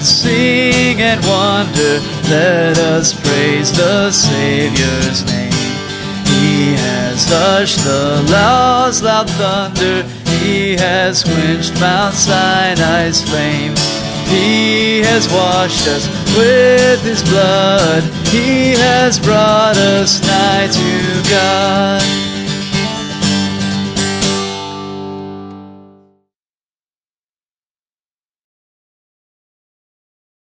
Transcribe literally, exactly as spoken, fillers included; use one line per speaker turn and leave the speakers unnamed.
Sing and wonder, let us praise the Savior's name. He has hushed the law's loud thunder, He has quenched Mount Sinai's flame. He has washed us with His blood, He has brought us nigh to God.